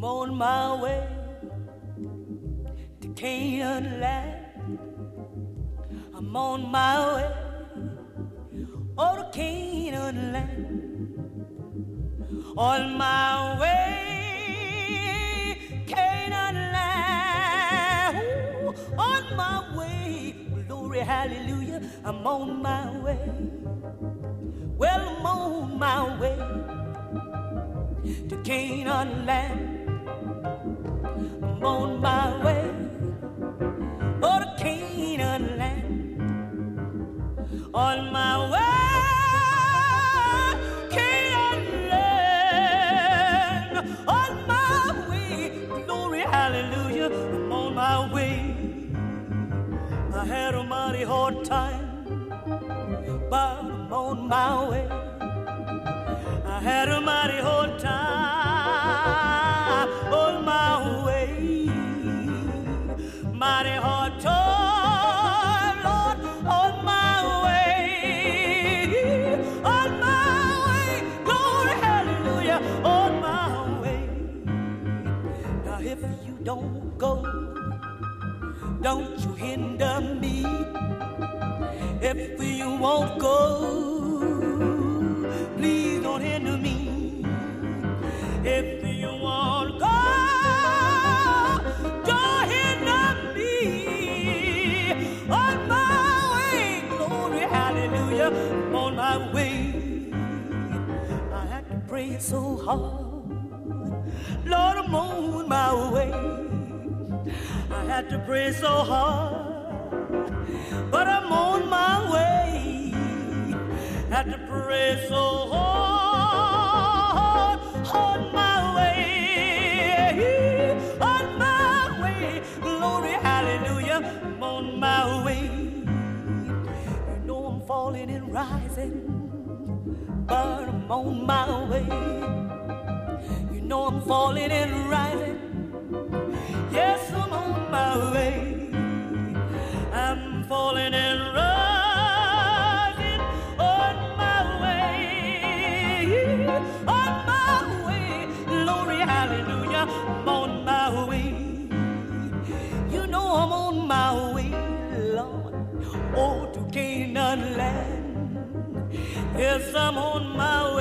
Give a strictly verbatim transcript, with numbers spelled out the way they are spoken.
I'm on my way to Canaan land. I'm on my way, oh, to Canaan land. On my way, Canaan land. Ooh, on my way, glory, hallelujah. I'm on my way. Well, I'm on my way to Canaan land. I'm on my way, oh, to Canaan land. On my way, Canaan land. On my way, glory, hallelujah. I'm on my way. I had a mighty hard time, but I'm on my way. I had a mighty hard time on my way. Mighty hard time, Lord, on my way. On my way, glory, hallelujah, on my way. Now if you don't go, don't you hinder me. If you won't go, please don't hinder me. If you won't go, don't hinder me. On my way, glory, hallelujah, I'm on my way. I had to pray so hard, Lord, I'm on my way. I had to pray so hard, but I'm on my way. Had to pray so hard, on my way, on my way, glory, hallelujah, I'm on my way. You know I'm falling and rising, but I'm on my way. You know I'm falling and rising, yes, I'm on my way. I'm falling and rising on my way, on my way, glory, hallelujah, I'm on my way. You know I'm on my way, Lord, oh, to Canaan land. Yes, I'm on my